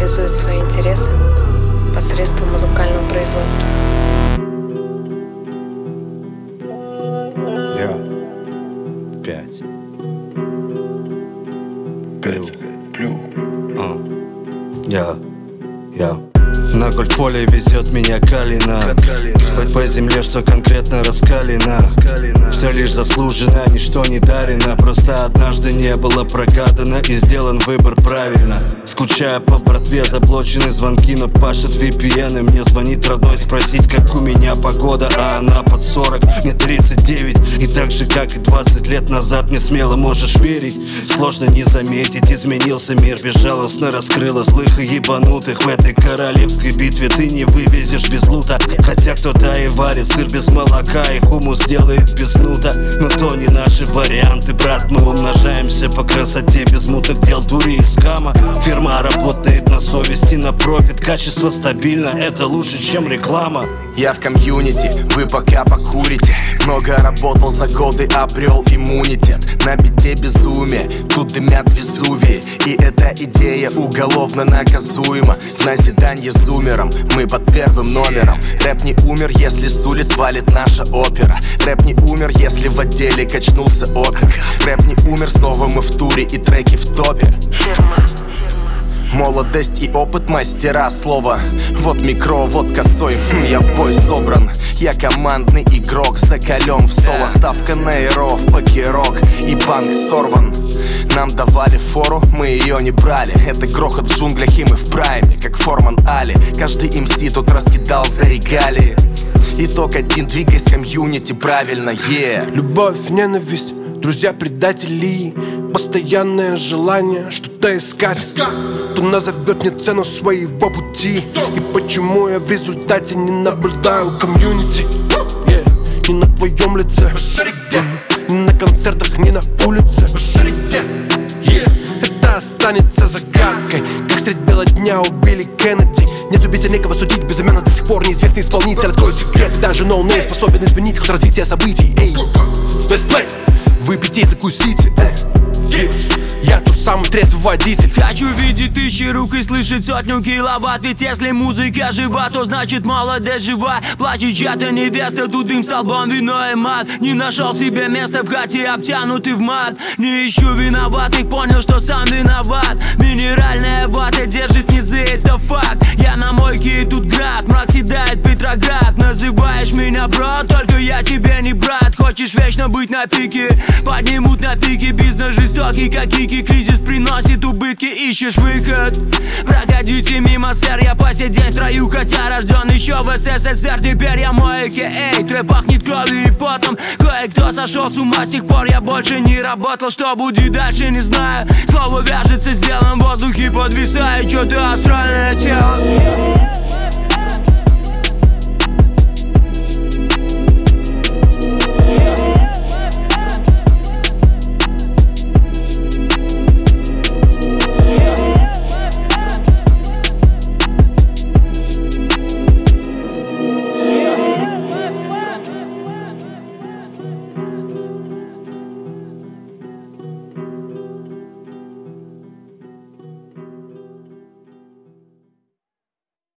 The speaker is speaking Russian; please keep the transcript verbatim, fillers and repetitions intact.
реализует свои интересы посредством музыкального производства. Я пять. Пять. Я, я на гольф-поле везет меня Калина. По, по земле, что конкретно раскалено. Все лишь заслужено, ничто не дарено. Просто однажды не было прогадано и сделан выбор правильно. Скучая по братве, заблочены звонки, но пашет ви пи эн. И мне звонит родной спросить, как у меня погода. А она под сорок, мне тридцать девять. И так же, как и двадцать лет назад, не смело можешь верить. Сложно не заметить, изменился мир. Безжалостно раскрыла злых и ебанутых. В этой королевской битве ты не вывезешь без лута. Хотя кто-то и варит сыр без молока, и хумус делает без нута. Но то не наши варианты, брат. Мы умножаемся по красоте без муток дел, дури и скама. Фирма работает на совести, на профит. Качество стабильно, это лучше, чем реклама. Я в комьюнити, вы пока покурите. Много работал за годы, обрел иммунитет. На бите безумие, тут дымят Везувии. И эта идея уголовно наказуема. В назидание зумерам, мы под первым номером. Рэп не умер, если с улиц валит наша опера. Рэп не умер, если в отделе качнулся опер. Рэп не умер, снова мы в туре и треки в топе. Молодость и опыт мастера слова. Вот микро, вот косой, хм, я в бой собран. Я командный игрок, закален в соло. Ставка на иров, покерок и банк сорван. Нам давали фору, мы ее не брали. Это грохот в джунглях и мы в прайме, как Форман Али. Каждый эм си тут раскидал за регалии. Итог один, двигай с комьюнити правильно, yeah. Любовь, ненависть, друзья-предатели. Постоянное желание что-то искать. Кто назовет мне цену своего пути. И почему я в результате не наблюдаю комьюнити, yeah. Ни на твоем лице, ни на концертах, ни на улице, yeah. Это останется загадкой, как средь бела дня убили Кеннеди. Нет убийцы, некого судить, безымянно до сих пор неизвестный исполнитель. Откроет секрет, даже ноунейм способен изменить ход развития событий. Эй, let's play. Выпейте и закусите, эй. Я тот самый трезвый водитель. Хочу видеть тысячи рук и слышать сотню киловатт. Ведь если музыка жива, то значит молодость жива. Плачет чья-то невеста, тут дым столбом, вино и мат. Не нашел себе места в хате, обтянутый в мат. Не ищу виноватых, понял, что сам виноват. Минеральная вата держит низы, это факт. Я на мойке и тут град, мрак седает Петроград. Называешь меня брат, только я тебе не брат. Хочешь вечно быть на пике, поднимут на пике. Бизнес жестокий, как кики. Кризис приносит убытки, ищешь выход. Проходите мимо, сэр, я по сей день в строю. Хотя рожден еще в эс эс эс эр. Теперь я мой эй кей эй. Трэп пахнет кровью и потом. Кое-кто сошел с ума, с тех пор я больше не работал. Что будет дальше, не знаю. Слово вяжется с делом, в воздухе подвисает что-то астральное тело.